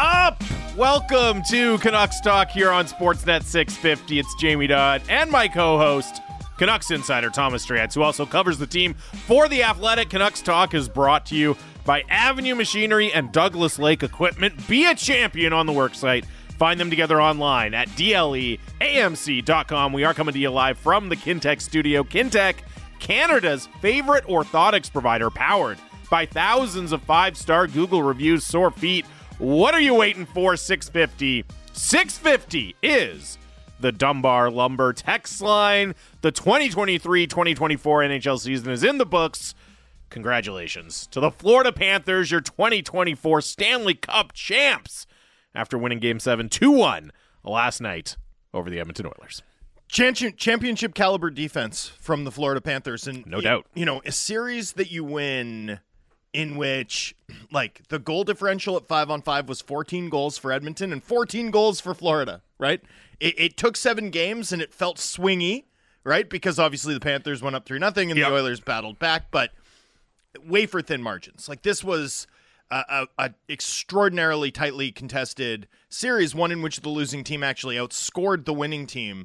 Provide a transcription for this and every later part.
up? Welcome to Canucks Talk here on Sportsnet 650. It's Jamie Dodd and my co-host, Canucks insider Thomas Drance, who also covers the team for The Athletic. Canucks Talk is brought to you by Avenue Machinery and Douglas Lake Equipment. Be a champion on the worksite. Find them together online at dleamc.com. We are coming to you live from the Kintec studio. Kintec, Canada's favorite orthotics provider, powered by thousands of five-star Google reviews. Sore feet, what are you waiting for? 650. 650 is the Dunbar Lumber text line. The 2023-2024 NHL season is in the books. Congratulations to the Florida Panthers, your 2024 Stanley Cup champs, after winning Game 7 2-1 last night over the Edmonton Oilers. Championship caliber defense from the Florida Panthers. And no doubt. You know, a series that you win in which, like, the goal differential at 5-on-5 was 14 goals for Edmonton and 14 goals for Florida, right? It took 7 games and it felt swingy, right? Because obviously the Panthers went up 3-0 and the Oilers battled back, but wafer thin margins. Like, this was a extraordinarily tightly contested series, one in which the losing team actually outscored the winning team,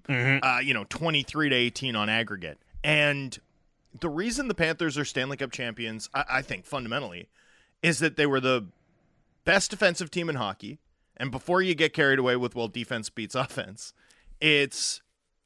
23-18 on aggregate. And the reason the Panthers are Stanley Cup champions, I think fundamentally, is that they were the best defensive team in hockey. And before you get carried away with, well, defense beats offense, it's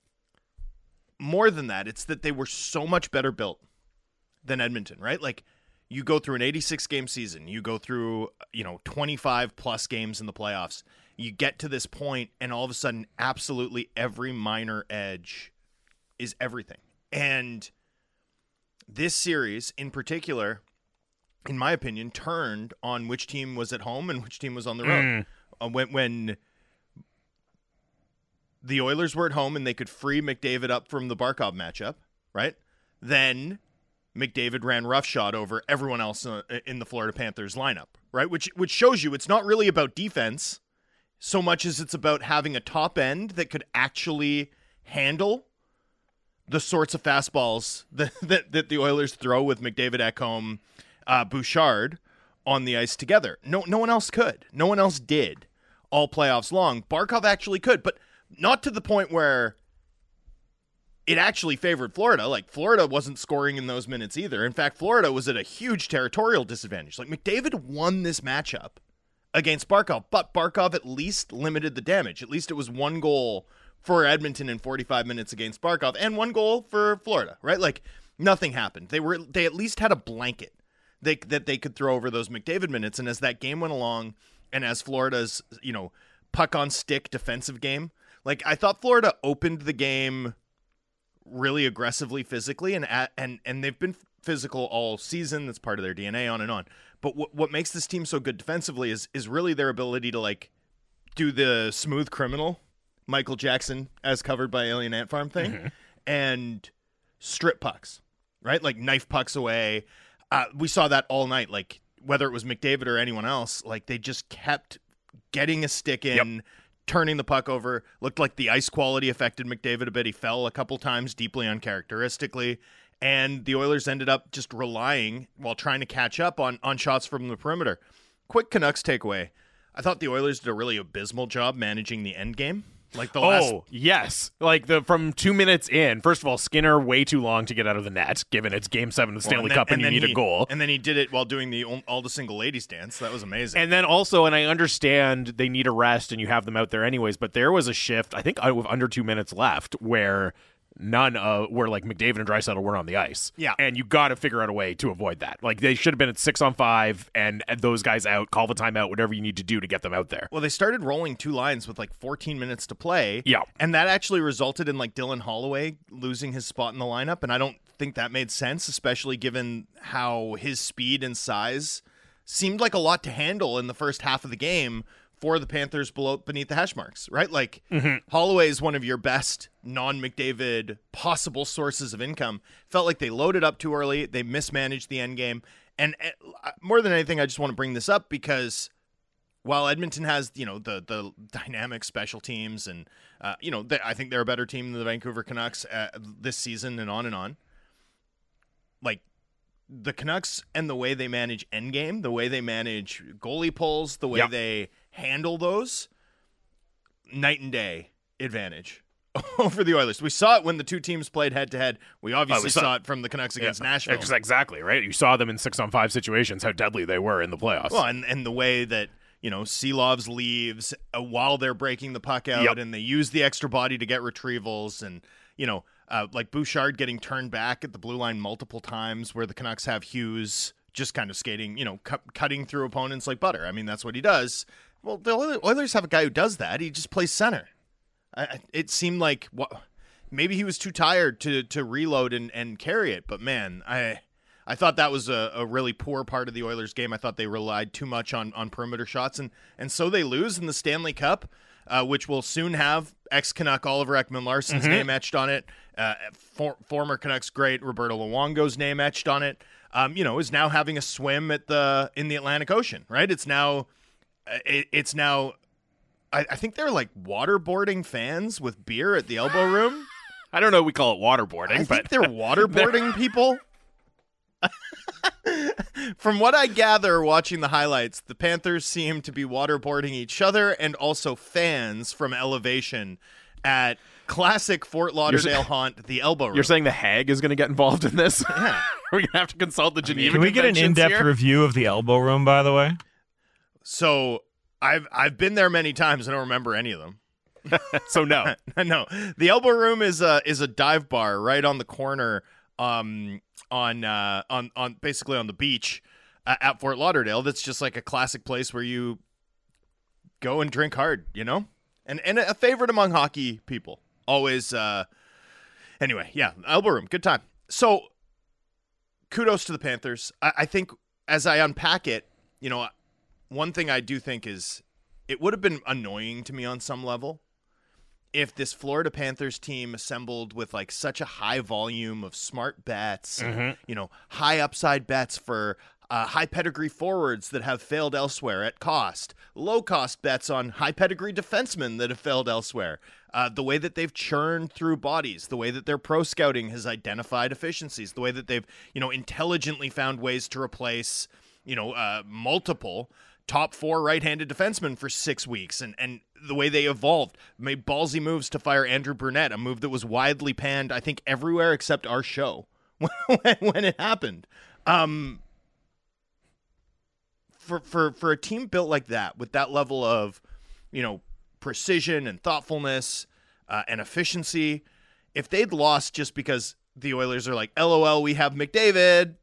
more than that. It's that they were so much better built than Edmonton, right? Like, you go through an 86-game season. You go through, 25-plus games in the playoffs. You get to this point, and all of a sudden, absolutely every minor edge is everything. And this series, in particular, in my opinion, turned on which team was at home and which team was on the road. When the Oilers were at home and they could free McDavid up from the Barkov matchup, right? Then McDavid ran roughshod over everyone else in the Florida Panthers lineup, right? Which shows you it's not really about defense so much as it's about having a top end that could actually handle the sorts of fastballs that the Oilers throw with McDavid, Ekholm, Bouchard on the ice together. No one else could. No one else did all playoffs long. Barkov actually could, but not to the point where it actually favored Florida. Like, Florida wasn't scoring in those minutes either. In fact, Florida was at a huge territorial disadvantage. Like, McDavid won this matchup against Barkov, but Barkov at least limited the damage. At least it was 1 goal for Edmonton in 45 minutes against Barkov and 1 goal for Florida, right? Like, nothing happened. They at least had a blanket that they could throw over those McDavid minutes. And as that game went along, and as Florida's, puck on stick defensive game, like, I thought Florida opened the game really aggressively physically, and they've been physical all season. That's part of their DNA, on and on. But what makes this team so good defensively is really their ability to, like, do the smooth criminal Michael Jackson as covered by Alien Ant Farm thing, and strip pucks, right? Like, knife pucks away. We saw that all night. Like, whether it was McDavid or anyone else, like, they just kept getting a stick in, turning the puck over. Looked like the ice quality affected McDavid a bit. He fell a couple times, deeply uncharacteristically. And the Oilers ended up just relying, while trying to catch up, on shots from the perimeter. Quick Canucks takeaway. I thought the Oilers did a really abysmal job managing the end game. Like, the last... Oh, yes. Like, from 2 minutes in, first of all, Skinner way too long to get out of the net, given it's Game 7 of the Stanley Cup and you need a goal. And then he did it while doing all the single ladies dance. That was amazing. And then also, and I understand they need a rest and you have them out there anyways, but there was a shift, I think with under 2 minutes left, where where like McDavid and Draisaitl were on the ice. Yeah. And you got to figure out a way to avoid that. Like, they should have been at 6-on-5 and those guys out, call the timeout, whatever you need to do to get them out there. Well, they started rolling 2 lines with like 14 minutes to play. Yeah. And that actually resulted in, like, Dylan Holloway losing his spot in the lineup. And I don't think that made sense, especially given how his speed and size seemed like a lot to handle in the first half of the game for the Panthers beneath the hash marks, right? Like, Holloway is one of your best non-McDavid possible sources of income. Felt like they loaded up too early. They mismanaged the end game. And more than anything, I just want to bring this up because while Edmonton has, the dynamic special teams and, I think they're a better team than the Vancouver Canucks this season and on. Like, the Canucks and the way they manage endgame, the way they manage goalie pulls, the way they handle those, night and day advantage over the Oilers. We saw it when the two teams played head-to-head. We obviously saw it from the Canucks against Nashville. Exactly, right? You saw them in 6-on-5 situations, how deadly they were in the playoffs. Well, and the way that, Silovs leaves while they're breaking the puck out, and they use the extra body to get retrievals, and, like Bouchard getting turned back at the blue line multiple times, where the Canucks have Hughes just kind of skating, cutting through opponents like butter. I mean, that's what he does. Well, the Oilers have a guy who does that. He just plays center. It seemed like maybe he was too tired to reload and carry it. But, man, I thought that was a really poor part of the Oilers game. I thought they relied too much on perimeter shots, and so they lose in the Stanley Cup, which will soon have ex-Canuck Oliver Ekman-Larsson's name etched on it, former Canucks great Roberto Luongo's name etched on it, is now having a swim in the Atlantic Ocean, right? It's now I think they're like waterboarding fans with beer at the Elbow Room. I don't know we call it waterboarding, I think they're waterboarding people. From what I gather watching the highlights, the Panthers seem to be waterboarding each other and also fans from elevation at classic Fort Lauderdale haunt, the Elbow Room. You're saying the Hague is going to get involved in this? Yeah. We're going to have to consult the Geneva Can we get an in-depth here? review of the Elbow Room, by the way? So I've been there many times. I don't remember any of them. So no. No. The Elbow Room is a dive bar right on the corner on basically on the beach at Fort Lauderdale. That's just like a classic place where you go and drink hard, and a favorite among hockey people. Always anyway, yeah, Elbow Room, good time. So kudos to the Panthers. I think as I unpack it, one thing I do think is it would have been annoying to me on some level if this Florida Panthers team assembled with like such a high volume of smart bets, high upside bets for high pedigree forwards that have failed elsewhere at cost, low cost bets on high pedigree defensemen that have failed elsewhere, the way that they've churned through bodies, the way that their pro scouting has identified efficiencies, the way that they've, intelligently found ways to replace, multiple top 4 right-handed defensemen for 6 weeks, and the way they evolved, made ballsy moves to fire Andrew Brunette, a move that was widely panned, I think, everywhere except our show when it happened. For a team built like that, with that level of, precision and thoughtfulness and efficiency, if they'd lost just because the Oilers are like, LOL, we have McDavid,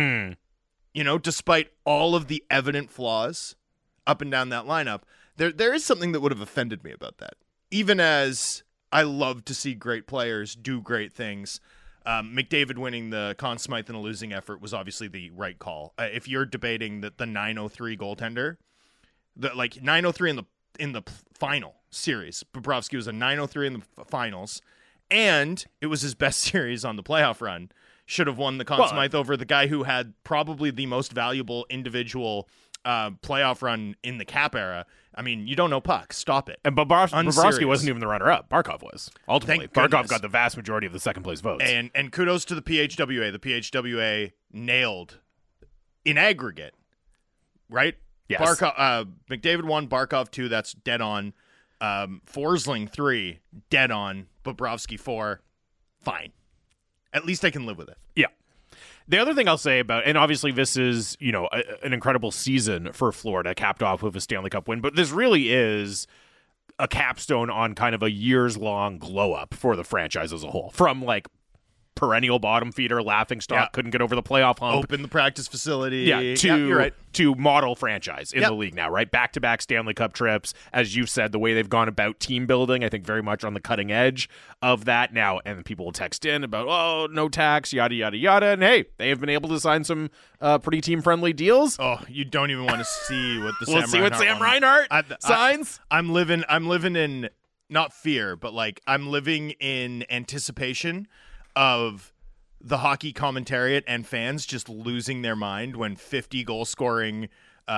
despite all of the evident flaws up and down that lineup, there is something that would have offended me about that. Even as I love to see great players do great things, McDavid winning the Conn Smythe in a losing effort was obviously the right call. If you're debating the 903 goaltender, the 903 in the final series, Bobrovsky was a 903 in the finals, and it was his best series on the playoff run. Should have won the Conn Smythe over the guy who had probably the most valuable individual playoff run in the Cap era. I mean, you don't know puck. Stop it. And Bobrovsky wasn't even the runner-up. Barkov was. Ultimately, Barkov got the vast majority of the second-place votes. And kudos to the PHWA. The PHWA nailed, in aggregate, right? Yes. McDavid 1, Barkov 2, that's dead on. Forsling 3, dead on. Bobrovsky 4, fine. At least I can live with it. Yeah. The other thing I'll say about, and obviously this is, an incredible season for Florida, capped off with a Stanley Cup win, but this really is a capstone on kind of a years-long glow-up for the franchise as a whole. From, perennial bottom feeder, laughingstock, couldn't get over the playoff hump. Open the practice facility. You're right. To model franchise in the league now, right? Back-to-back Stanley Cup trips. As you've said, the way they've gone about team building, I think very much on the cutting edge of that now. And people will text in about, no tax, yada, yada, yada. And hey, they have been able to sign some pretty team-friendly deals. Oh, you don't even want to see what the Sam Reinhart signs. I'm living in, not fear, but I'm living in anticipation of the hockey commentariat and fans just losing their mind when 50 goal scoring,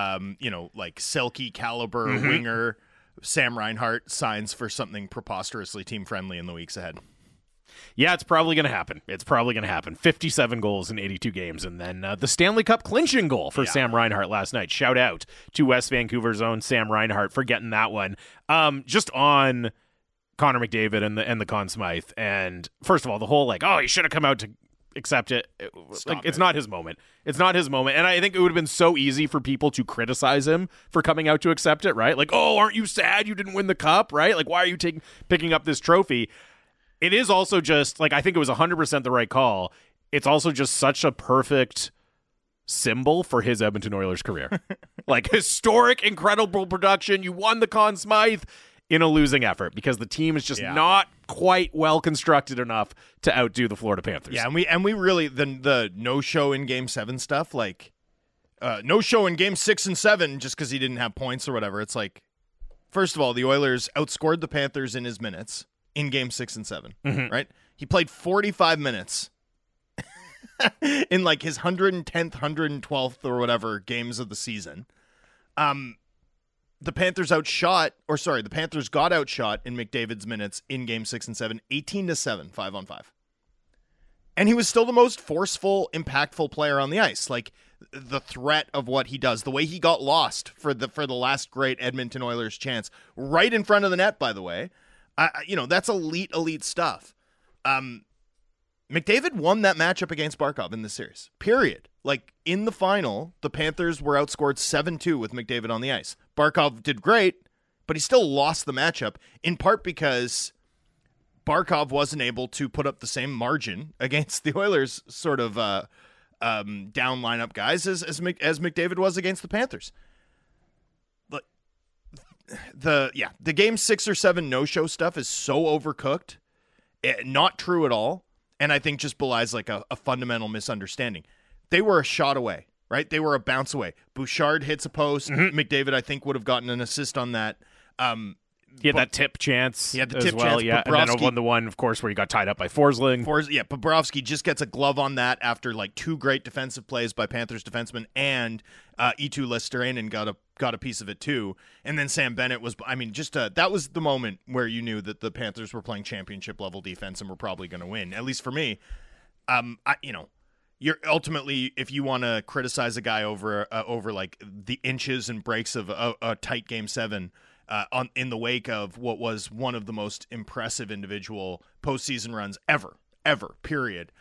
Selke caliber winger Sam Reinhart signs for something preposterously team friendly in the weeks ahead. Yeah, it's probably going to happen. 57 goals in 82 games. And then the Stanley Cup clinching goal for Sam Reinhart last night. Shout out to West Vancouver's own Sam Reinhart for getting that one. Just on Connor McDavid and the Conn Smythe. And first of all, the whole he should have come out to accept it. It's not his moment. It's not his moment. And I think it would have been so easy for people to criticize him for coming out to accept it, right? Like, oh, aren't you sad you didn't win the cup, right? Like, why are you picking up this trophy? It is also just, I think it was 100% the right call. It's also just such a perfect symbol for his Edmonton Oilers career. Historic, incredible production. You won the Conn Smythe in a losing effort because the team is just not quite well constructed enough to outdo the Florida Panthers. Yeah, and we really, the no-show in Game 7 stuff, no-show in Game 6 and 7 just because he didn't have points or whatever. It's first of all, the Oilers outscored the Panthers in his minutes in Game 6 and 7, right? He played 45 minutes in his 110th, 112th or whatever games of the season. The Panthers got outshot in McDavid's minutes in Game 6 and 7, 18-7, 5-on-5. And he was still the most forceful, impactful player on the ice. The threat of what he does, the way he got lost for the last great Edmonton Oilers chance, right in front of the net, by the way. That's elite stuff. McDavid won that matchup against Barkov in this series, period. In the final, the Panthers were outscored 7-2 with McDavid on the ice. Barkov did great, but he still lost the matchup, in part because Barkov wasn't able to put up the same margin against the Oilers sort of down lineup guys as McDavid was against the Panthers. The Game 6 or 7 no-show stuff is so overcooked, not true at all, and I think just belies a fundamental misunderstanding. They were a shot away, right? They were a bounce away. Bouchard hits a post. McDavid, I think, would have gotten an assist on that. He had that tip chance. He had the as tip well, chance. yeah. And then the one, of course, where he got tied up by Forsling. Bobrovsky just gets a glove on that after 2 great defensive plays by Panthers defensemen, and Eetu Lesterainen got a piece of it too. And then Sam Bennett was, that was the moment where you knew that the Panthers were playing championship level defense and were probably going to win. At least for me, you're ultimately, if you want to criticize a guy over the inches and breaks of a tight Game 7. In the wake of what was one of the most impressive individual postseason runs ever, period.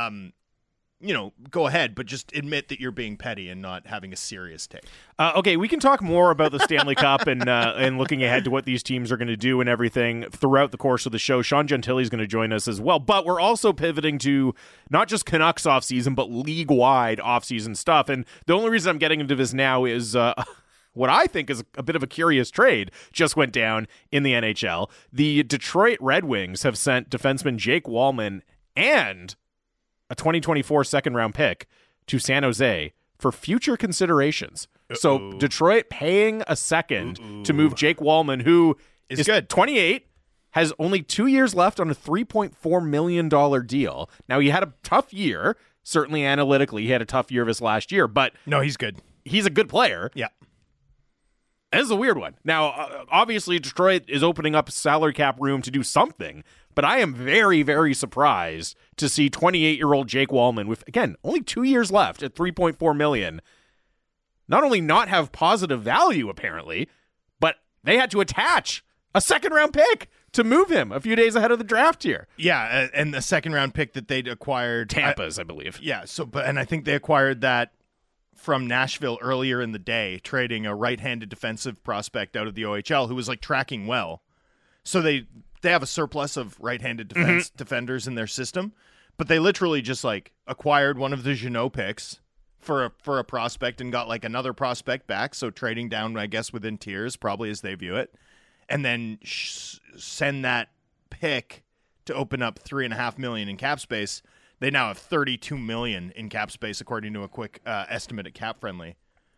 Go ahead, but just admit that you're being petty and not having a serious take. Okay, we can talk more about the Stanley Cup and looking ahead to what these teams are going to do and everything throughout the course of the show. Sean Gentile is going to join us as well, but we're also pivoting to not just Canucks offseason, but league-wide offseason stuff. And the only reason I'm getting into this now is what I think is a bit of a curious trade just went down in the NHL. The Detroit Red Wings have sent defenseman Jake Wallman and a 2024 second-round pick to San Jose for future considerations. So Detroit paying a second to move Jake Wallman, who is good. 28, has only 2 years left on a $3.4 million deal. Now, he had a tough year. Certainly analytically, he had a tough year of his last year, but no, he's good. He's a good player. Yeah. This is a weird one. Now, obviously, Detroit is opening up salary cap room to do something, but I am very, very surprised to see 28-year-old Jake Wallman with, again, only 2 years left at $3.4 million, not only not have positive value, apparently, but they had to attach a second-round pick to move him a few days ahead of the draft here. Yeah, and the second-round pick that they'd acquired. Tampa's, I believe. Yeah, and I think they acquired that from Nashville earlier in the day, trading a right-handed defensive prospect out of the OHL who was tracking well. So they have a surplus of right-handed defenders in their system, but they literally just acquired one of the Jeannot picks for a prospect and got another prospect back. So trading down, I guess, within tiers, probably as they view it, and then send that pick to open up $3.5 million in cap space. They now have $32 million in cap space, according to a quick estimate at Cap Friendly.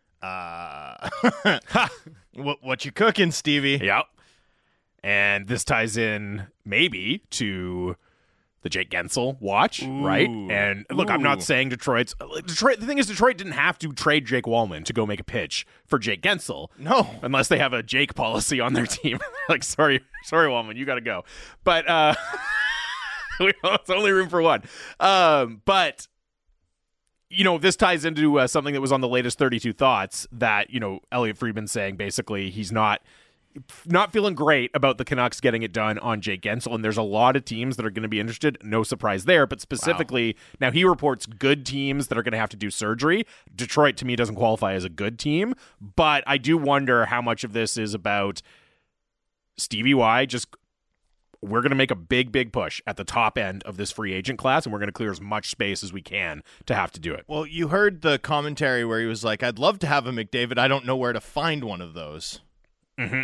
What you cooking, Stevie? Yep. And this ties in maybe to the Jake Gensel watch, right? And look, I'm not saying Detroit. The thing is, Detroit didn't have to trade Jake Wallman to go make a pitch for Jake Gensel. No, unless they have a Jake policy on their team. Sorry, Wallman, you got to go. But It's only room for one. But this ties into something that was on the latest 32 Thoughts that, Elliot Friedman saying basically he's not feeling great about the Canucks getting it done on Jake Guentzel, and there's a lot of teams that are going to be interested. No surprise there, but specifically, Now he reports good teams that are going to have to do surgery. Detroit, to me, doesn't qualify as a good team, but I do wonder how much of this is about Stevie Y we're going to make a big push at the top end of this free agent class, and we're going to clear as much space as we can to have to do it. Well, you heard the commentary where he was like, I'd love to have a McDavid. I don't know where to find one of those. Mm-hmm.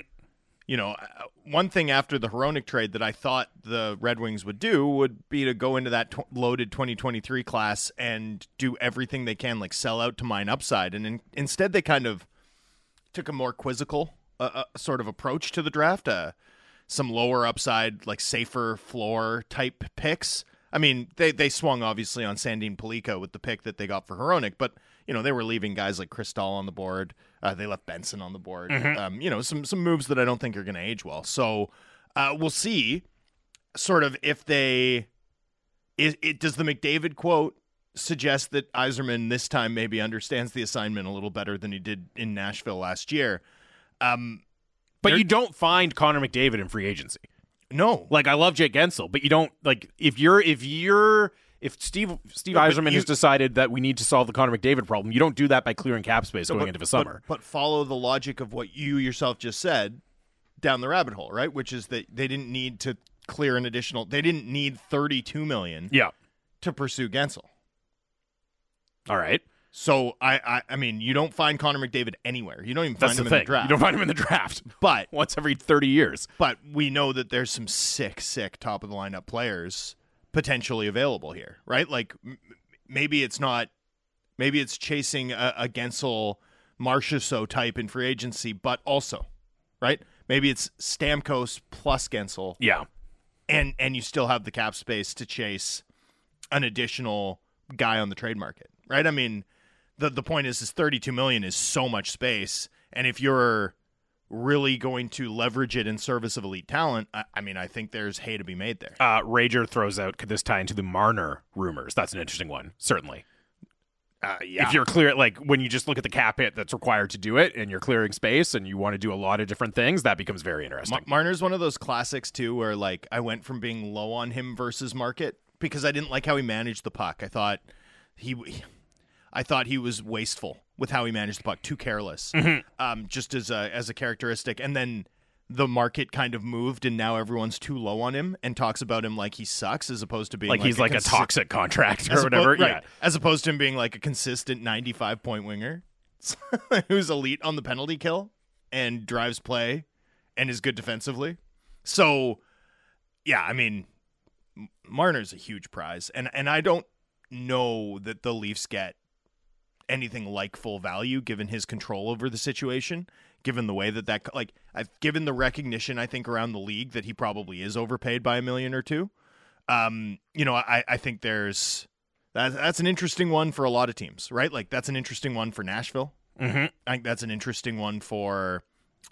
One thing after the Hronek trade that I thought the Red Wings would do would be to go into that loaded 2023 class and do everything they can, like sell out to mine upside. And instead, they kind of took a more quizzical sort of approach to the draft, some lower upside, like safer floor type picks. I mean, they swung obviously on Sandin Pellikka with the pick that they got for Hronek, but they were leaving guys like Chris Dahl on the board. They left Benson on the board. Mm-hmm. Some moves that I don't think are going to age well. So we'll see sort of if does the McDavid quote suggest that Yzerman this time maybe understands the assignment a little better than he did in Nashville last year. But you don't find Connor McDavid in free agency. No. Like, I love Jake Guentzel, but you don't, like, if Steve Yzerman has decided that we need to solve the Connor McDavid problem, you don't do that by clearing cap space going into the summer. But follow the logic of what you yourself just said down the rabbit hole, right? Which is that they didn't need to clear they didn't need $32 million to pursue Guentzel. All right. So, I mean, you don't find Connor McDavid anywhere. You don't even find him in the draft. You don't find him in the draft. But once every 30 years. But we know that there's some sick top of the lineup players potentially available here, right? Like maybe it's chasing a Guentzel Marchessault type in free agency, but also, right? Maybe it's Stamkos plus Guentzel. Yeah. And you still have the cap space to chase an additional guy on the trade market, right? I mean, the point is $32 million is so much space, and if you're really going to leverage it in service of elite talent, I think there's hay to be made there. Rager throws out, could this tie into the Marner rumors? That's an interesting one, certainly. Yeah. If you're clear, like when you just look at the cap hit that's required to do it and you're clearing space and you want to do a lot of different things, that becomes very interesting. Marner's one of those classics too, where like I went from being low on him versus market because I didn't like how he managed the puck. I thought he was wasteful with how he managed the puck, too careless, just as a characteristic. And then the market kind of moved, and now everyone's too low on him and talks about him like he sucks, as opposed to being like he's like a toxic contract or whatever. Right. Yeah, as opposed to him being like a consistent 95-point winger who's elite on the penalty kill and drives play and is good defensively. So, yeah, I mean, Marner's a huge prize, and I don't know that the Leafs get anything like full value given his control over the situation, given the way that I've given the recognition I think around the league that he probably is overpaid by $1 million or $2 million. I think that's an interesting one for a lot of teams, right? Like that's an interesting one for Nashville. Mm-hmm. I think that's an interesting one for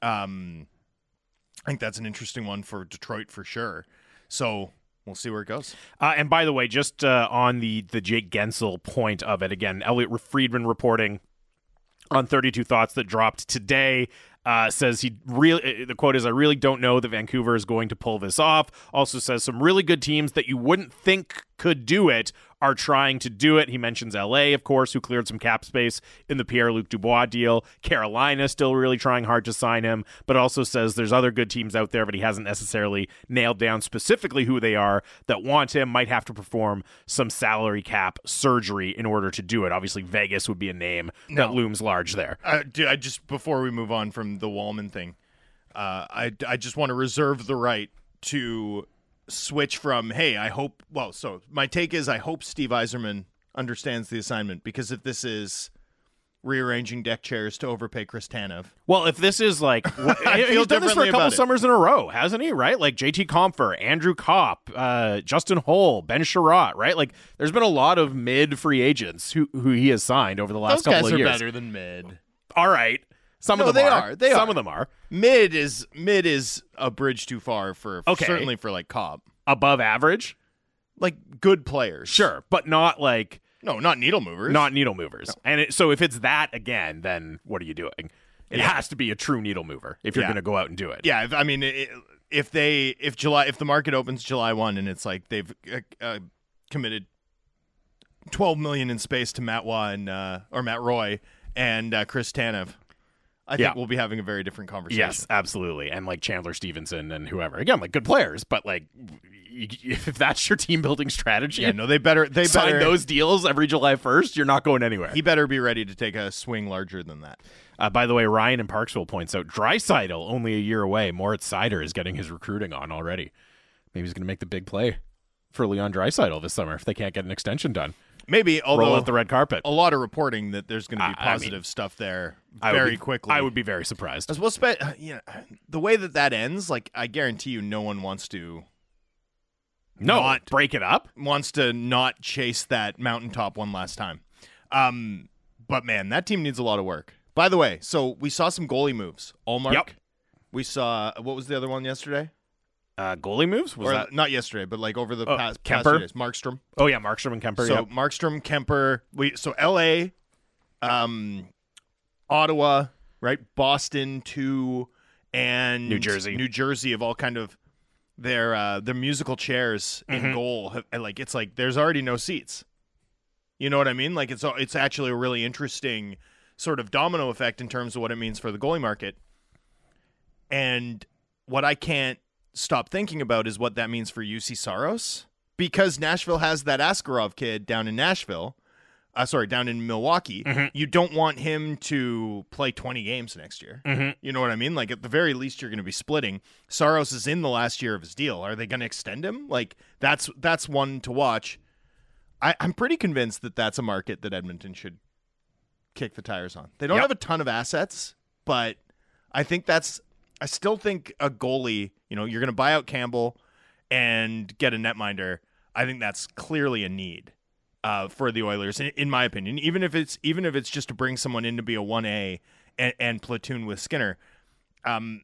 Detroit for sure. So we'll see where it goes. And by the way, just on the Jake Guentzel point of it, again, Elliot Friedman reporting on 32 Thoughts that dropped today, says the quote is, I really don't know that Vancouver is going to pull this off. Also says some really good teams that you wouldn't think could do it are trying to do it. He mentions LA, of course, who cleared some cap space in the Pierre-Luc Dubois deal. Carolina still really trying hard to sign him, but also says there's other good teams out there, but he hasn't necessarily nailed down specifically who they are that want him, might have to perform some salary cap surgery in order to do it. Obviously, Vegas would be a name that looms large there. I just, before we move on from the Wallman thing, I just want to reserve the right to switch from, so my take is I hope Steve Yzerman understands the assignment, because if this is rearranging deck chairs to overpay Chris Tanev. Well, if this is like, he's done this for a couple summers in a row, hasn't he? Right? Like JT Compher, Andrew Kopp, Justin Holl, Ben Sherratt, right? Like there's been a lot of mid free agents who he has signed over the last couple of years. Those guys are better than mid. All right. Some of them are. Some of them are. Mid is a bridge too far for certainly for like Cobb. Above average? Like good players. Sure, but not like No, not needle movers. not needle movers. No. And so if it's that again, then what are you doing? It has to be a true needle mover if you're Yeah. going to go out and do it. Yeah, if the market opens July 1 and it's like they've committed $12 million in space to Matt Waugh or Matt Roy and Chris Tanev, I think we'll be having a very different conversation. Yes, absolutely. And like Chandler Stevenson and whoever. Again, like good players, but like if that's your team building strategy, Yeah, no, they better sign those deals every July 1st, you're not going anywhere. He better be ready to take a swing larger than that. By the way, Ryan in Parksville points out Draisaitl only a year away. Moritz Seider is getting his recruiting on already. Maybe he's going to make the big play for Leon Draisaitl this summer if they can't get an extension done. Maybe, although Roll out the red carpet. a lot of reporting that there's going to be positive stuff there quickly. I would be very surprised. As well, the way that ends, like I guarantee you, no one wants to break it up. Wants to not chase that mountaintop one last time. But man, that team needs a lot of work. By the way, so we saw some goalie moves. Allmark. Yep. We saw what was the other one yesterday? Goalie moves? Was that not yesterday, but like over the past Kemper? few days. Markstrom. Oh yeah, Markstrom and Kemper. So Yep. Markstrom, Kemper. L.A., Ottawa, right? Boston, too, and New Jersey. New Jersey have all kind of their musical chairs in goal. It's like there's already no seats. You know what I mean? Like it's actually a really interesting sort of domino effect in terms of what it means for the goalie market. And what I can't stop thinking about is what that means for UC Saros, because Nashville has that Askarov kid down in down in Milwaukee. You don't want him to play 20 games next year. You know what I mean? Like at the very least, you're going to be splitting. Saros is in the last year of his deal. Are they going to extend him? Like that's one to watch. I'm pretty convinced that that's a market that Edmonton should kick the tires on. They don't have a ton of assets, but I still think a goalie, you're going to buy out Campbell and get a netminder. I think that's clearly a need for the Oilers, in my opinion. Even if it's just to bring someone in to be a 1A and platoon with Skinner. I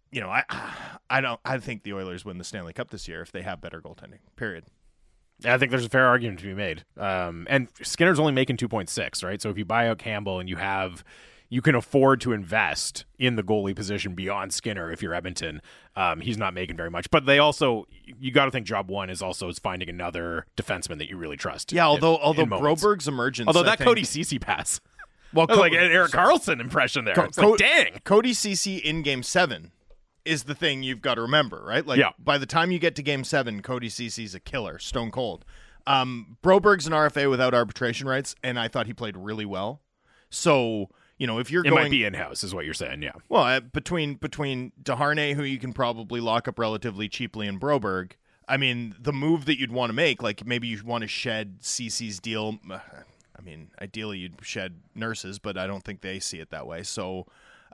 think the Oilers win the Stanley Cup this year if they have better goaltending. Period. I think there's a fair argument to be made. And Skinner's only making 2.6, right? So if you buy out Campbell and you can afford to invest in the goalie position beyond Skinner if you're Edmonton. He's not making very much. But you got to think job one is finding another defenseman that you really trust. Yeah, although Broberg's emergence. Although Cody Ceci pass. Well, like an Erik Karlsson impression there. Dang. Cody Ceci in Game 7 is the thing you've got to remember, right? Like by the time you get to Game 7, Cody Ceci's a killer, stone cold. Broberg's an RFA without arbitration rights, and I thought he played really well. So, if you're going... It might be in-house is what you're saying, yeah. Well, between Desharnais, who you can probably lock up relatively cheaply, and Broberg, I mean, the move that you'd want to make, like maybe you want to shed Ceci's deal. I mean, ideally you'd shed Nurses, but I don't think they see it that way. So,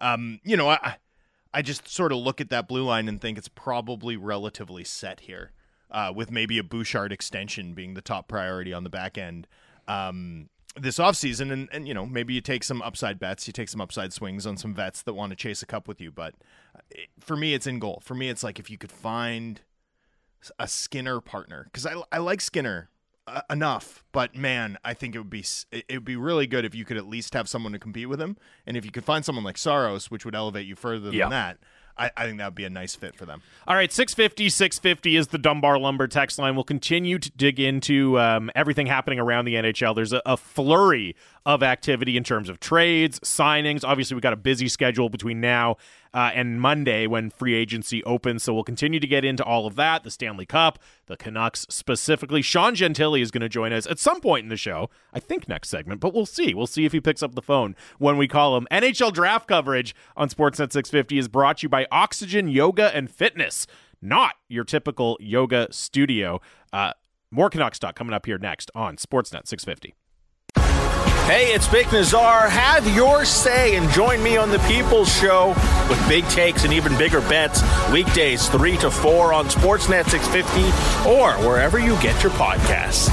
I just sort of look at that blue line and think it's probably relatively set here, with maybe a Bouchard extension being the top priority on the back end this offseason. And maybe you take some upside bets, you take some upside swings on some vets that want to chase a cup with you. But for me, it's in goal. For me, it's like if you could find a Skinner partner, because I like Skinner enough, but man, I think it would be really good if you could at least have someone to compete with him, and if you could find someone like Saros, which would elevate you further than that, I think that would be a nice fit for them. All right, 650 is the Dunbar Lumber text line. We'll continue to dig into everything happening around the NHL. There's a flurry of activity in terms of trades, signings. Obviously, we've got a busy schedule between now and Monday when free agency opens, so we'll continue to get into all of that, the Stanley Cup, the Canucks specifically. Sean Gentili is going to join us at some point in the show, I think next segment, but we'll see. We'll see if he picks up the phone when we call him. NHL draft coverage on Sportsnet 650 is brought to you by Oxygen Yoga and Fitness, not your typical yoga studio. More Canucks talk coming up here next on Sportsnet 650. Hey, it's Vic Nazar. Have your say and join me on The People's Show with big takes and even bigger bets. Weekdays 3 to 4 on Sportsnet 650 or wherever you get your podcasts.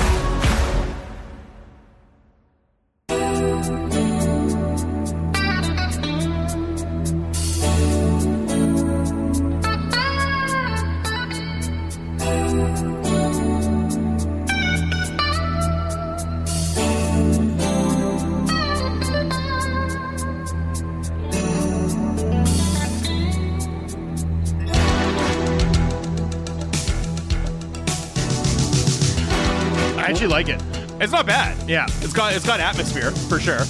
I actually like it. It's not bad. Yeah. It's got atmosphere for sure.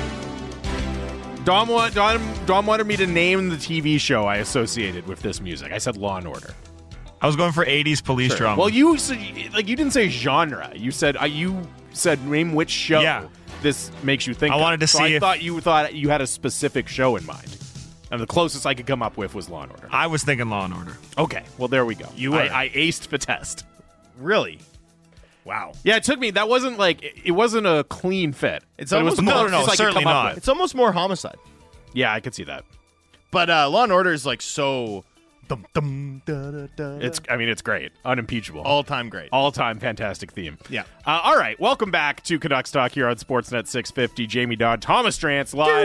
Dom wanted me to name the TV show I associated with this music. I said Law and Order. I was going for 80s police drama. Well, you didn't say genre. You said name which show this makes you think. I wanted to see I if thought you had a specific show in mind, and the closest I could come up with was Law and Order. I was thinking Law and Order. Okay, well there we go. I aced the test. Really? Wow. Yeah, it took me. That wasn't it wasn't a clene fit. It's but it was almost the no, closest I could certainly come up not. with. It's almost more Homicide. Yeah, I could see that. But Law and Order is like so dum, dum, da, da, da, It's great, unimpeachable, all-time great. all-time fantastic theme. Yeah. All right, welcome back to Canucks Talk here on Sportsnet 650. Jamie Dodd, Thomas Drance live.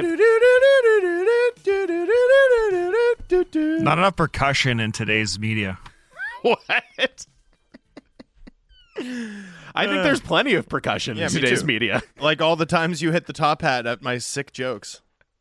Not enough percussion in today's media. What? I think there's plenty of percussion in me today's too. media. Like all the times you hit the top hat at my sick jokes.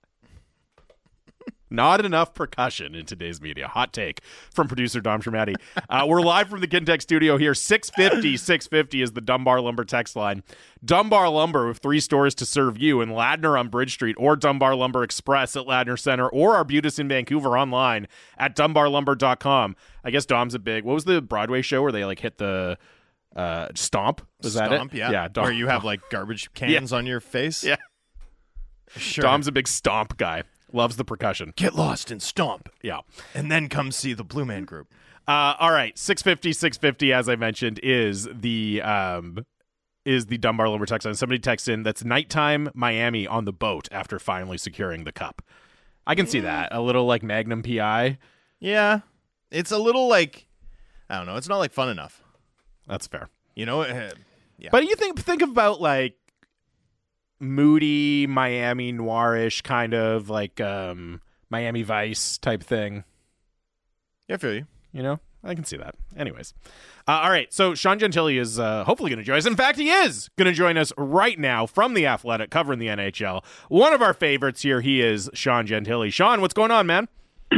Not enough percussion in today's media. Hot take from producer Dom Tremati. We're live from the Kintec studio here. 650 is the Dunbar Lumber text line. Dunbar Lumber with 3 stores to serve you in Ladner on Bridge Street, or Dunbar Lumber Express at Ladner Center, or Arbutus in Vancouver online at dunbarlumber.com. I guess Dom's what was the Broadway show where they hit the Stomp? Was that it? Yeah. Dom, Where you have like garbage cans on your face. Yeah. Sure. Dom's a big Stomp guy. Loves the percussion. Get lost and stomp. Yeah. And then come see the Blue Man Group. All right, 650, as I mentioned, is the Dunbar Lumber text line. Somebody texts in that's nighttime Miami on the boat after finally securing the cup. I can see that. A little like Magnum PI. Yeah. It's a little like, I don't know. It's not like fun enough. That's fair. You know? Yeah. But you think about like moody Miami noirish kind of like Miami Vice type thing. Yeah, I feel you. You know, I can see that. Anyways. All right. So Sean Gentile is hopefully going to join us. In fact, he is going to join us right now from The Athletic covering the NHL. One of our favorites here. He is Sean Gentile. Sean, what's going on, man?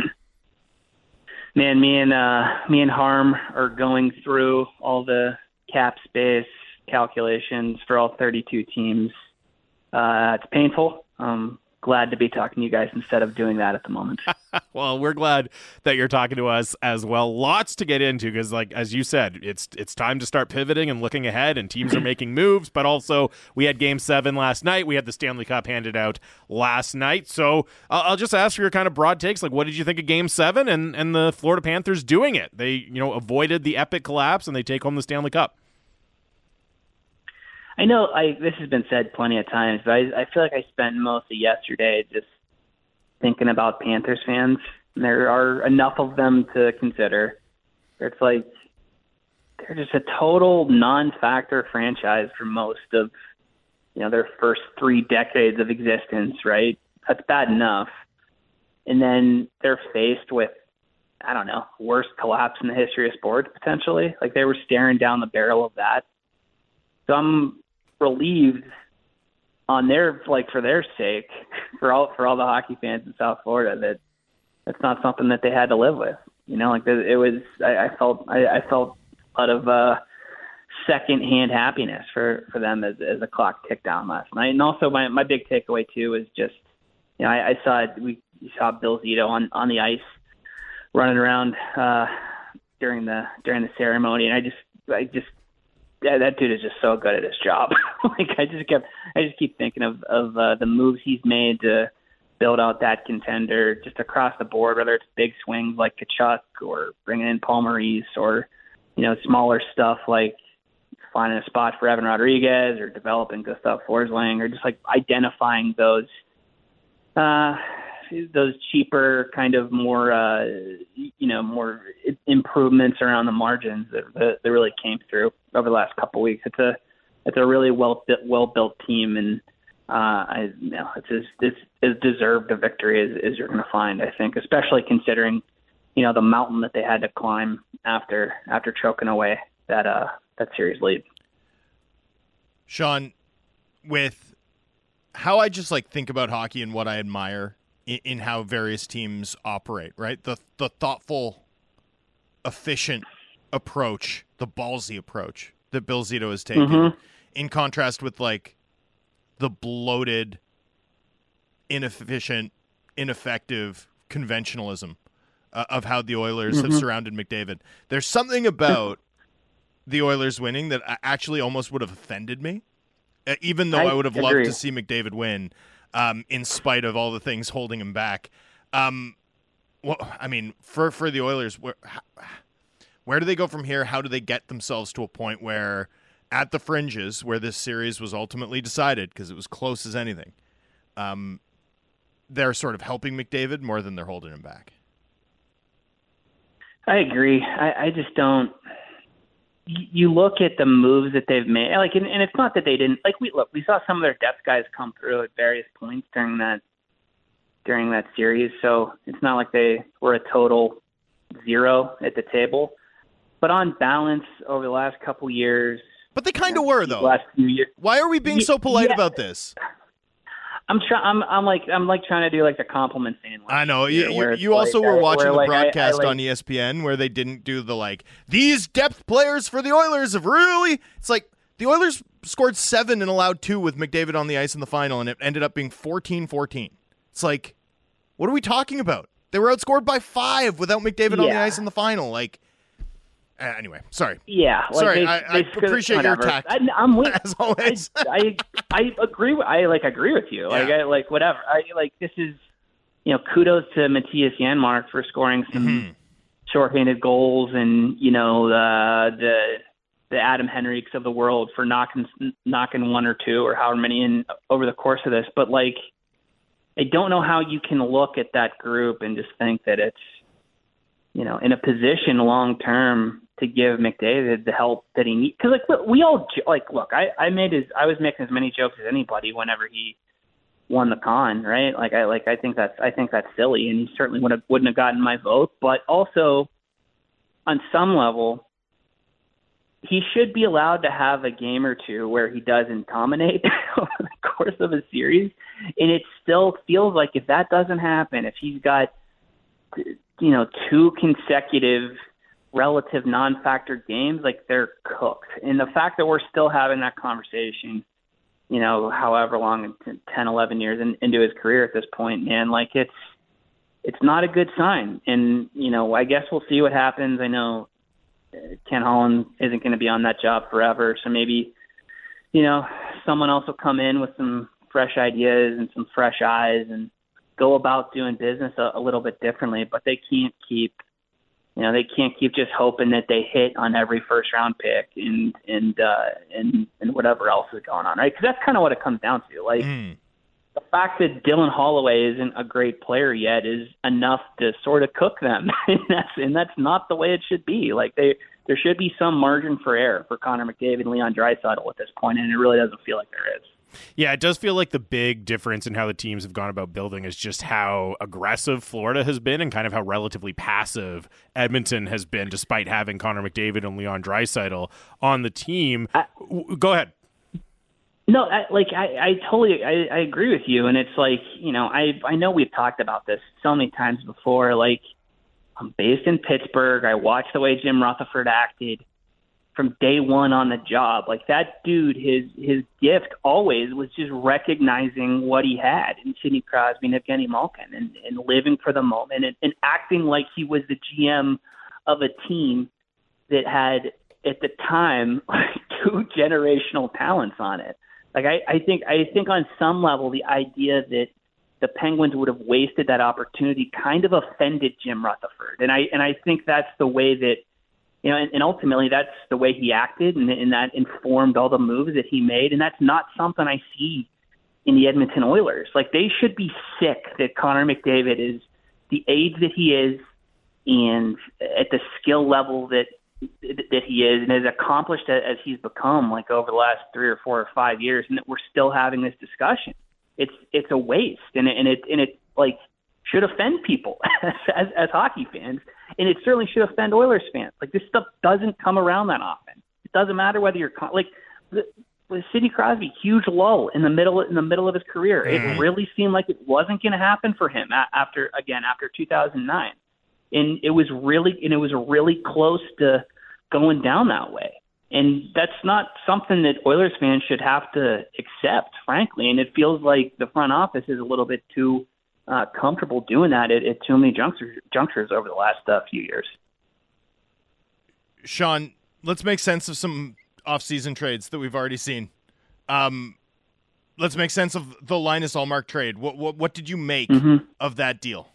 Man, me and Harm are going through all the cap space calculations for all 32 teams. It's painful. I'm glad to be talking to you guys instead of doing that at the moment. Well, we're glad that you're talking to us as well. Lots to get into because, like as you said, it's time to start pivoting and looking ahead, and teams are making moves. But also, we had Game 7 last night. We had the Stanley Cup handed out last night. So I'll just ask for your kind of broad takes. Like, what did you think of Game 7 and the Florida Panthers doing it? They avoided the epic collapse and they take home the Stanley Cup. I know this has been said plenty of times, but I feel like I spent most of yesterday just thinking about Panthers fans. And there are enough of them to consider. It's like they're just a total non-factor franchise for most of their first 3 decades of existence, right? That's bad enough. And then they're faced with, I don't know, worst collapse in the history of sports, potentially. Like they were staring down the barrel of that. So I'm relieved on for their sake, for all the hockey fans in South Florida, that that's not something that they had to live with. It was. I felt a lot of secondhand happiness for them as the clock ticked down last night. And also my big takeaway too is just I saw Bill Zito on the ice running around during the ceremony, and I just that dude is just so good at his job. I just keep thinking of the moves he's made to build out that contender just across the board, whether it's big swings like Kachuk or bringing in Paul Maurice, or smaller stuff like finding a spot for Evan Rodriguez or developing Gustav Forsling, or just like identifying those cheaper kind of more improvements around the margins that really came through over the last couple of weeks. It's a really well built team, and it's as deserved a victory as you're going to find, I think, especially considering the mountain that they had to climb after choking away that series lead. Sean, with how I just think about hockey and what I admire in how various teams operate, right? The thoughtful, efficient approach, the ballsy approach that Bill Zito has taken, in contrast with like the bloated, inefficient, ineffective conventionalism of how the Oilers have surrounded McDavid. There's something about the Oilers winning that actually almost would have offended me, even though I would have loved to see McDavid win, in spite of all the things holding him back. Well, I mean, for the Oilers, where do they go from here? How do they get themselves to a point where, at the fringes, where this series was ultimately decided, because it was close as anything, they're sort of helping McDavid more than they're holding him back? I agree. I just don't. You look at the moves that they've made, like, and it's not that they didn't. Like, we saw some of their depth guys come through at various points during that series, so it's not like they were a total zero at the table. But on balance, over the last couple years, but they kind of were, though. Last few years, why are we being so polite about this? I'm trying to do like the compliment sandwich. I know you also were watching the broadcast on ESPN where they didn't do the like, these depth players for the Oilers have really. It's like the Oilers scored 7 and allowed 2 with McDavid on the ice in the final, and it ended up being 14-14. It's like, what are we talking about? They were outscored by 5 without McDavid on the ice in the final. Like, anyway, sorry. Yeah, like sorry. I appreciate your tact. I'm with, as always. I agree. I agree with you. Yeah. Like whatever. This is, kudos to Matthias Janmark for scoring some shorthanded goals, and the Adam Henriques of the world for knocking 1 or 2 or however many in over the course of this. But like, I don't know how you can look at that group and just think that it's, in a position long term to give McDavid the help that he needs. Because we all look. I was making as many jokes as anybody whenever he won the con, right? I think that's silly, and he certainly wouldn't have gotten my vote. But also, on some level, he should be allowed to have a game or two where he doesn't dominate over the course of a series, and it still feels like if that doesn't happen, if he's got 2 consecutive relative non-factor games, like, they're cooked. And the fact that we're still having that conversation, however long, 10, 11 years into his career at this point, man, like, it's not a good sign. And, I guess we'll see what happens. I know Ken Holland isn't going to be on that job forever, so maybe, someone else will come in with some fresh ideas and some fresh eyes and go about doing business a little bit differently. But they can't keep just hoping that they hit on every first round pick and whatever else is going on, right? Because that's kind of what it comes down to. Like, the fact that Dylan Holloway isn't a great player yet is enough to sort of cook them, and that's not the way it should be. Like, there should be some margin for error for Connor McDavid and Leon Draisaitl at this point, and it really doesn't feel like there is. Yeah, it does feel like the big difference in how the teams have gone about building is just how aggressive Florida has been and kind of how relatively passive Edmonton has been, despite having Connor McDavid and Leon Draisaitl on the team. Go ahead. No, I totally agree with you, and it's like, I know we've talked about this so many times before. Like, I'm based in Pittsburgh. I watched the way Jim Rutherford acted from day one on the job. Like, that dude, his gift always was just recognizing what he had in Sidney Crosby and Evgeny Malkin and living for the moment and acting like he was the GM of a team that had, at the time, 2 generational talents on it. Like, I think on some level, the idea that the Penguins would have wasted that opportunity kind of offended Jim Rutherford. And I think that's the way that, and ultimately that's the way he acted, and that informed all the moves that he made. And that's not something I see in the Edmonton Oilers. Like, they should be sick that Connor McDavid is the age that he is and at the skill level that he is and as accomplished as he's become, like, over the last 3 or 4 or 5 years, and that we're still having this discussion. It's a waste, and it like should offend people as hockey fans, and it certainly should offend Oilers fans. Like, this stuff doesn't come around that often. It doesn't matter whether you're with Sidney Crosby, huge lull in the middle of his career. It really seemed like it wasn't going to happen for him after 2009. And it was really close to going down that way. And that's not something that Oilers fans should have to accept, frankly. And it feels like the front office is a little bit too comfortable doing that at too many junctures over the last few years. Sean, let's make sense of some off-season trades that we've already seen. Let's make sense of the Linus Ullmark trade. What did you make of that deal?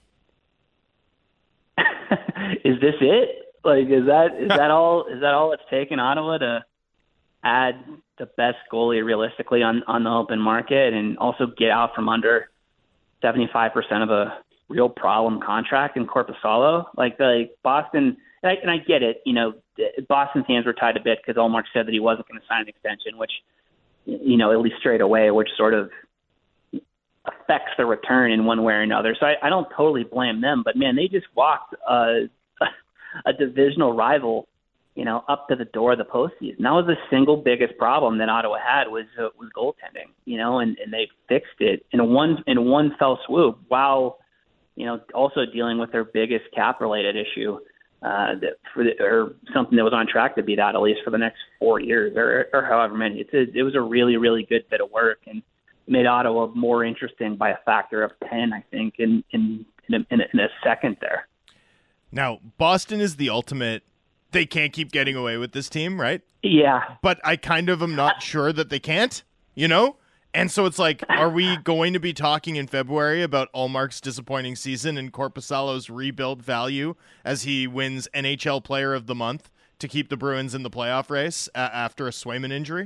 Is this it? Like, is that all it's taken Ottawa to add the best goalie realistically on the open market and also get out from under 75% of a real problem contract in Korpisalo? Like Boston, and I get it. You know, Boston's hands were tied a bit because Ullmark said that he wasn't going to sign an extension, which, you know, at least straight away, which sort of affects the return in one way or another. So I don't totally blame them, but man, they just walked a divisional rival, you know, up to the door of the postseason. That was the single biggest problem that Ottawa had was goaltending, you know, and they fixed it in one fell swoop while, you know, also dealing with their biggest cap-related issue, or something that was on track to be that at least for the next 4 years or however many. It was a really, really good bit of work and made Ottawa more interesting by a factor of 10, I think, in a second there. Now, Boston is the ultimate. They can't keep getting away with this team, right? Yeah. But I kind of am not sure that they can't, you know? And so it's like, are we going to be talking in February about Ullmark's disappointing season and Korpisalo's rebuilt value as he wins NHL Player of the Month to keep the Bruins in the playoff race after a Swayman injury?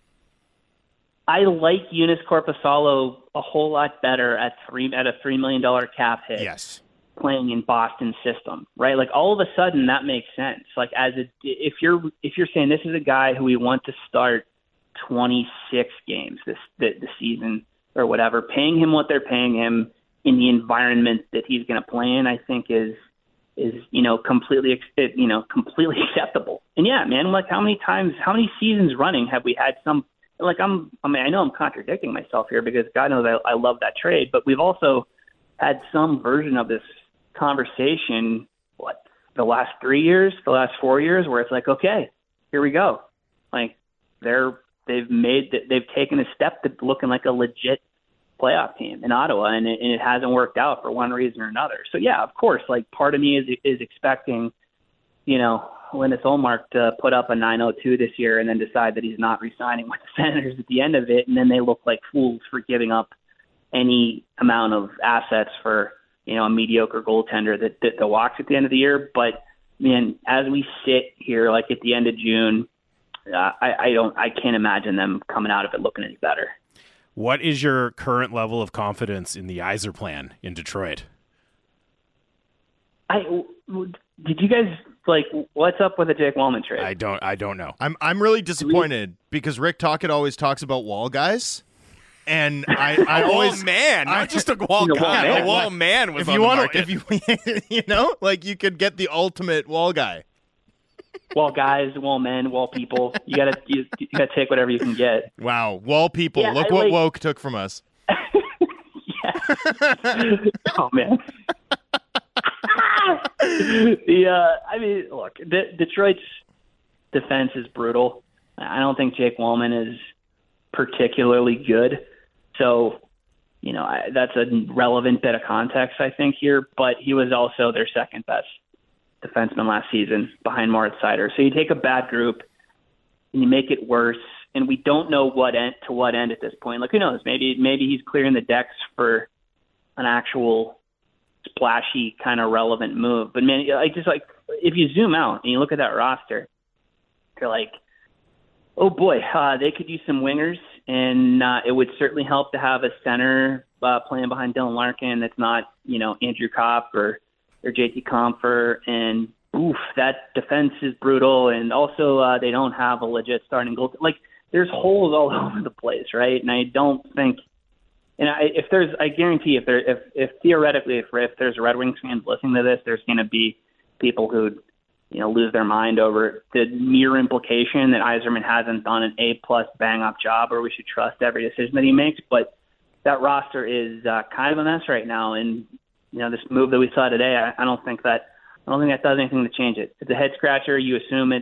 I like Joonas Korpisalo a whole lot better at a $3 million cap hit. Yes. Playing in Boston's system, right? Like all of a sudden that makes sense. Like if you're saying this is a guy who we want to start 26 games the season or whatever, paying him what they're paying him in the environment that he's going to play in, I think is completely acceptable. And yeah, man, like how many seasons running have we had some? Like I know I'm contradicting myself here because God knows I love that trade, but we've also had some version of this conversation, the last 3 years, the last 4 years, where it's like, okay, here we go. Like they've taken a step to looking like a legit playoff team in Ottawa, and it hasn't worked out for one reason or another. So yeah, of course, like part of me is expecting, you know, Linus Ullmark to put up a .902 this year and then decide that he's not re-signing with the Senators at the end of it, and then they look like fools for giving up any amount of assets for, you know, a mediocre goaltender that walks at the end of the year. But man, as we sit here, like at the end of June, I can't imagine them coming out of it looking any better. What is your current level of confidence in the Yzer plan in Detroit? Did you guys what's up with the Jake Wallman trade? I don't know. I'm really disappointed because Rick Tocchet always talks about wall guys. And I always man, not just a wall guy. A wall man was on the market. If you know, like you could get the ultimate wall guy. Wall guys, wall men, wall people. You gotta take whatever you can get. Wow, wall people. Yeah, look what woke took from us. Oh man. I mean, look, Detroit's defense is brutal. I don't think Jake Wallman is particularly good. So, you know, that's a relevant bit of context, I think, here. But he was also their second best defenseman last season behind Moritz Seider. So you take a bad group and you make it worse. And we don't know to what end at this point. Like, who knows? Maybe he's clearing the decks for an actual splashy kind of relevant move. But man, if you zoom out and you look at that roster, you're like, oh boy, they could use some wingers, and it would certainly help to have a center playing behind Dylan Larkin that's not, you know, Andrew Kopp or JT Compher. And that defense is brutal. And also they don't have a legit starting goal. Like there's holes all over the place, right? And I don't think. And I guarantee if theoretically if there's Red Wings fans listening to this, there's going to be people who, you know, lose their mind over the mere implication that Yzerman hasn't done an A+ bang-up job, or we should trust every decision that he makes. But that roster is kind of a mess right now, and you know, this move that we saw today, I don't think that does anything to change it. It's a head scratcher. You assume it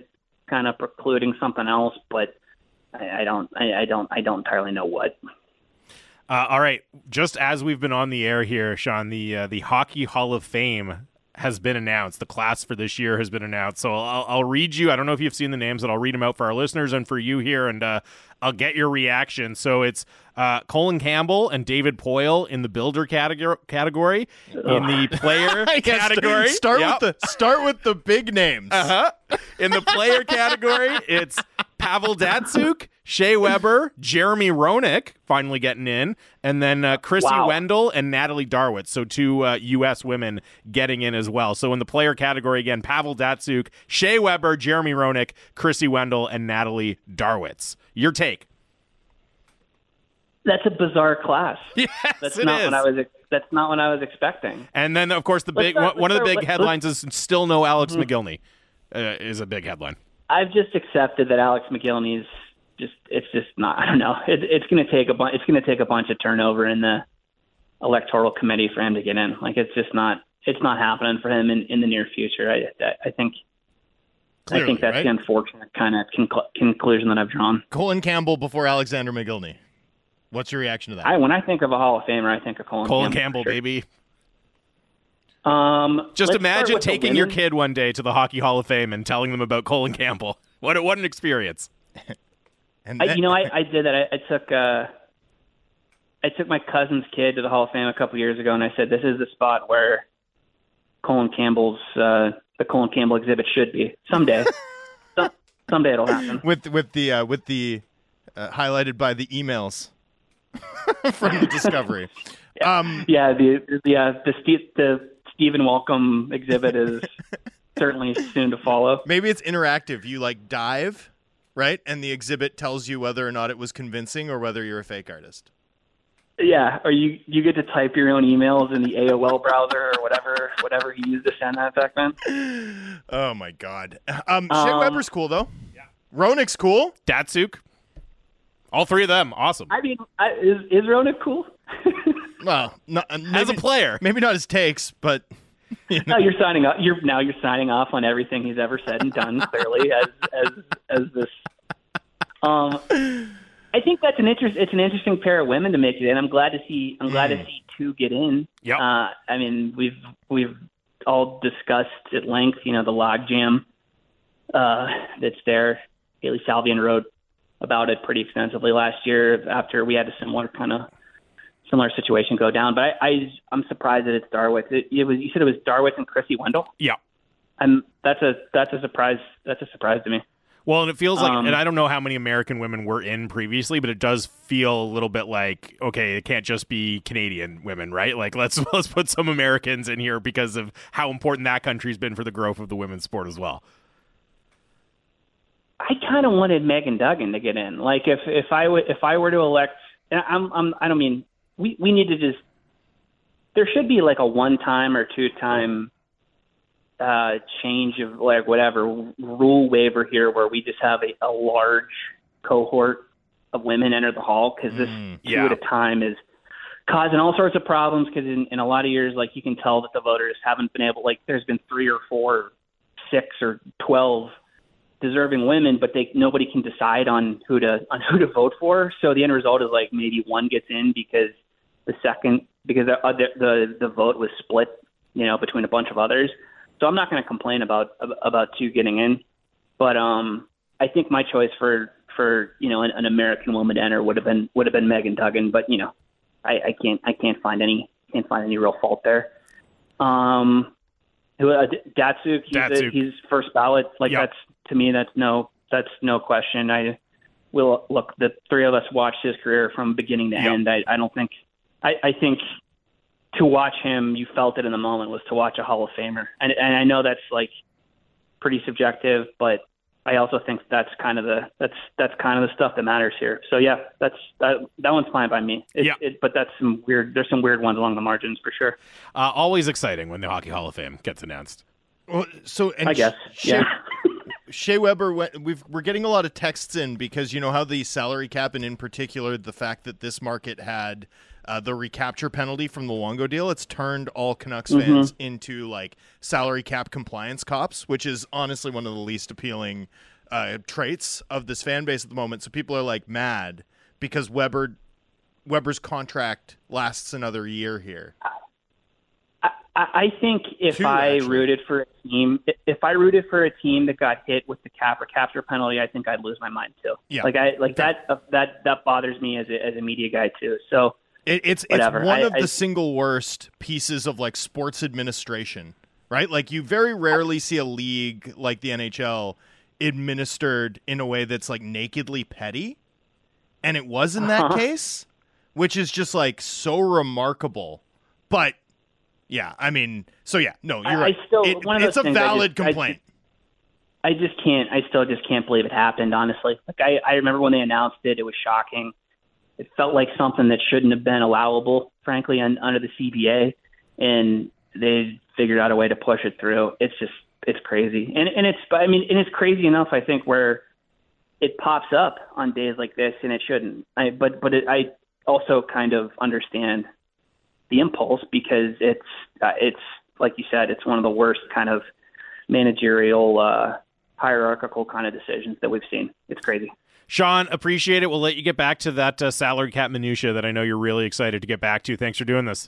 kind of precluding something else, but I don't entirely know what. All right, just as we've been on the air here, Sean, the Hockey Hall of Fame has been announced. The class for this year has been announced. So I'll read you. I don't know if you've seen the names, but I'll read them out for our listeners and for you here, and I'll get your reaction. So it's Colin Campbell and David Poile in the builder category. In the player category, start with the big names. In the player category, it's Pavel Datsyuk, Shea Weber, Jeremy Roenick finally getting in, and then Chrissy Wendell and Natalie Darwitz. So 2 U.S. women getting in as well. So in the player category, again, Pavel Datsyuk, Shea Weber, Jeremy Roenick, Chrissy Wendell, and Natalie Darwitz. Your take? That's a bizarre class. Yes, that's it not is. That's not what I was expecting. And then, of course, one of the big headlines is still no Alex McGillney. Is a big headline. I've just accepted that Alex McGillney's it's just not. I don't know. It's going to take a bunch of turnover in the electoral committee for him to get in. Like it's just not. It's not happening for him in the near future. I think. Clearly, I think that's right? the unfortunate kind of conclusion that I've drawn. Colin Campbell before Alexander McGillney. What's your reaction to that? When I think of a Hall of Famer, I think of Colin Campbell, sure. baby. Just Just imagine taking your kid one day to the Hockey Hall of Fame and telling them about Colin Campbell. What an experience! And I did that. I took my cousin's kid to the Hall of Fame a couple years ago, and I said, "This is the spot where Colin Campbell's the Colin Campbell exhibit should be someday. Someday it'll happen." with the highlighted by the emails from the Discovery. The Stephen Welcome exhibit is certainly soon to follow. Maybe it's interactive. You dive, right? And the exhibit tells you whether or not it was convincing or whether you're a fake artist. Yeah, or you get to type your own emails in the AOL browser or whatever he used to send that back then. Oh my God. Shea Weber's cool though. Yeah. Roenick's cool. Datsuk. All 3 of them, awesome. I mean, is Roenick cool? Well, As a player, maybe not his takes, but No, you're signing up. You're signing off on everything he's ever said and done. Clearly, as this. I think that's it's an interesting pair of women to make it in. I'm glad to see 2 get in. Yep. I mean, we've all discussed at length, the logjam that's there. Haley Salvian wrote about it pretty extensively last year after we had a similar situation go down. But I'm surprised that it's Darwitz. You said it was Darwitz and Chrissy Wendell? Yeah. That's a surprise. That's a surprise to me. Well, and it feels like, and I don't know how many American women were in previously, but it does feel a little bit like, okay, it can't just be Canadian women, right? Like, let's put some Americans in here because of how important that country's been for the growth of the women's sport as well. I kind of wanted Megan Duggan to get in. Like, if I were to elect, and I don't mean we need to just. There should be like a 1-time or 2-time change of whatever rule waiver here, where we just have a large cohort of women enter the hall, because this 2 at a time is causing all sorts of problems. Because in a lot of years, you can tell that the voters haven't been able. There's been 3 or 4, or 6 or 12 deserving women, but nobody can decide on who to vote for. So the end result is maybe 1 gets in because the vote was split, between a bunch of others. So I'm not going to complain about 2 getting in, but I think my choice for an American woman to enter would have been Megan Duggan, but I can't find any real fault there. Datsuk, he's first ballot. That's, to me, that's no question. The 3 of us watched his career from beginning to end. I think to watch him, you felt it in the moment, was to watch a Hall of Famer. And I know that's pretty subjective, but I also think that's kind of the stuff that matters here. So yeah, that one's fine by me. But there's some weird ones along the margins for sure. Always exciting when the Hockey Hall of Fame gets announced. Well, I guess, Shea Weber, we're getting a lot of texts in because how the salary cap, and in particular the fact that this market had the recapture penalty from the Luongo deal, it's turned all Canucks fans into salary cap compliance cops, which is honestly one of the least appealing traits of this fan base at the moment. So people are like mad because Weber's contract lasts another year here. I think if I rooted for a team that got hit with the cap or capture penalty, I think I'd lose my mind too. Yeah. That bothers me as a media guy too. So it's one of the single worst pieces of like sports administration, right? Like you very rarely see a league like the NHL administered in a way that's like nakedly petty. And it was in that case, which is just like so remarkable. But yeah, I mean, so yeah, no, you're right. It's a valid complaint. I still just can't believe it happened, honestly. Like I remember when they announced it, it was shocking. It felt like something that shouldn't have been allowable, frankly, under the CBA, and they figured out a way to push it through. It's crazy. And it's crazy enough, I think, where it pops up on days like this, and it shouldn't. I also kind of understand the impulse because it's like you said, it's one of the worst kind of managerial hierarchical kind of decisions that we've seen. It's crazy. Sean, appreciate it. We'll let you get back to that salary cap minutia that I know you're really excited to get back to. Thanks for doing this.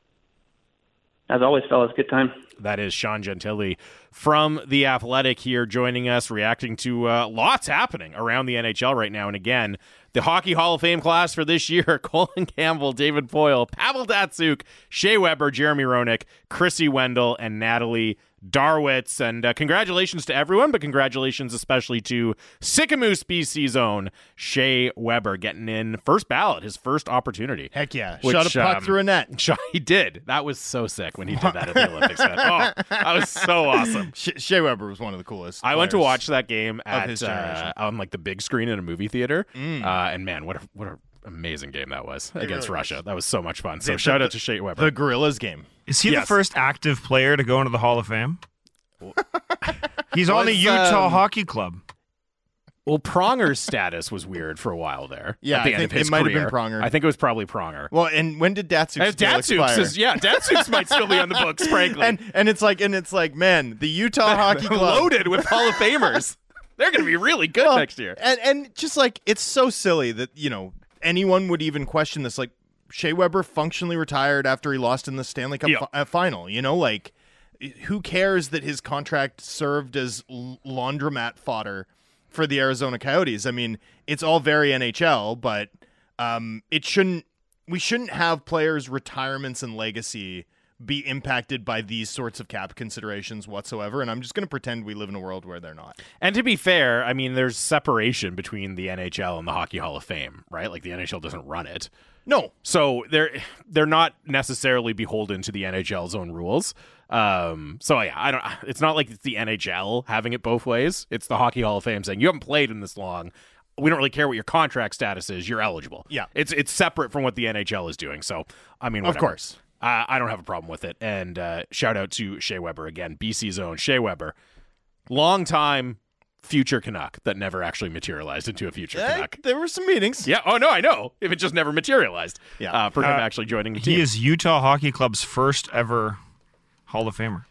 As always, fellas, good time. That is Sean Gentili from The Athletic here joining us, reacting to lots happening around the NHL right now. And again, the Hockey Hall of Fame class for this year, Colin Campbell, David Poile, Pavel Datsyuk, Shea Weber, Jeremy Roenick, Chrissy Wendell, and Natalie Darwitz. And congratulations to everyone, but congratulations especially to Sicamous BC's own Shea Weber getting in first ballot, his first opportunity. Heck yeah. Shot a puck through a net. He did. That was so sick when he did that at the Olympics. Oh, that was so awesome. Shea Weber was one of the coolest. I went to watch that game at on like the big screen in a movie theater. And man, what a amazing game that was against Russia. That was so much fun. So shout out to Shea Weber. The Gorillas game. Is he the first active player to go into the Hall of Fame? He's on the Utah Hockey Club. Well, Pronger's status was weird for a while there. Yeah, at the end of his it might career. have been Pronger. I think it was probably Pronger. Well, and when did Datsyuk's expire? Datsyuk's might still be on the books, frankly. And it's like, man, the Utah Hockey Club loaded with Hall of Famers. They're going to be really good next year. And just like it's so silly that anyone would even question this. Like Shea Weber functionally retired after he lost in the Stanley Cup final. Like who cares that his contract served as laundromat fodder for the Arizona Coyotes? I mean, it's all very NHL, but we shouldn't have players' retirements and legacy be impacted by these sorts of cap considerations whatsoever, and I'm just going to pretend we live in a world where they're not. And to be fair, I mean, there's separation between the NHL and the Hockey Hall of Fame, right? Like the NHL doesn't run it. No. So they're not necessarily beholden to the NHL's own rules. So yeah, it's not like it's the NHL having it both ways. It's the Hockey Hall of Fame saying you haven't played in this long. We don't really care what your contract status is. You're eligible. Yeah. It's separate from what the NHL is doing. So, I mean, whatever. Of course. I don't have a problem with it. And shout out to Shea Weber again, BC's own Shea Weber, long-time future Canuck that never actually materialized into a future Canuck. There were some meetings. Yeah. Oh, no, I know. If it just never materialized for him actually joining the team. He is Utah Hockey Club's first ever Hall of Famer.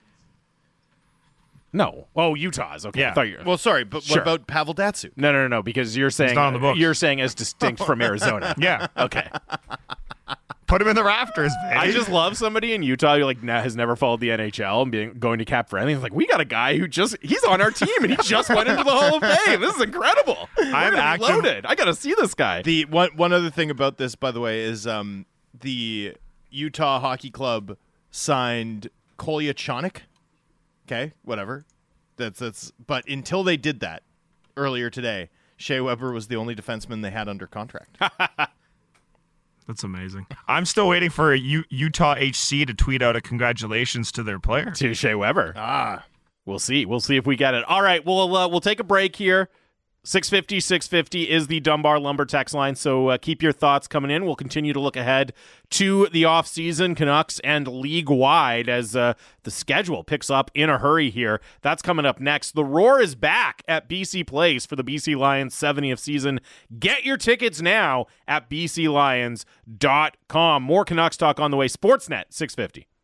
No. Oh, Utah's. Okay. Yeah. I thought Well, sorry, but what about Pavel Datsyuk? No, because you're saying not on the books. You're saying as distinct from Arizona. Yeah. Okay. Put him in the rafters, baby. I just love somebody in Utah who has never followed the NHL and going to Cap Friendly. It's like, we got a guy who he's on our team and he just went into the Hall of Fame. This is incredible. I'm loaded. I got to see this guy. The one other thing about this, by the way, is the Utah Hockey Club signed Kolya Chonik. Okay, whatever. That's. But until they did that earlier today, Shea Weber was the only defenseman they had under contract. That's amazing. I'm still waiting for Utah HC to tweet out a congratulations to their player. To Shea Weber. We'll see. We'll see if we get it. All right, we'll take a break here. 650 is the Dunbar Lumber text line, so keep your thoughts coming in. We'll continue to look ahead to the offseason, Canucks and league-wide as the schedule picks up in a hurry here. That's coming up next. The Roar is back at BC Place for the BC Lions 70th season. Get your tickets now at bclions.com. More Canucks talk on the way. Sportsnet 650.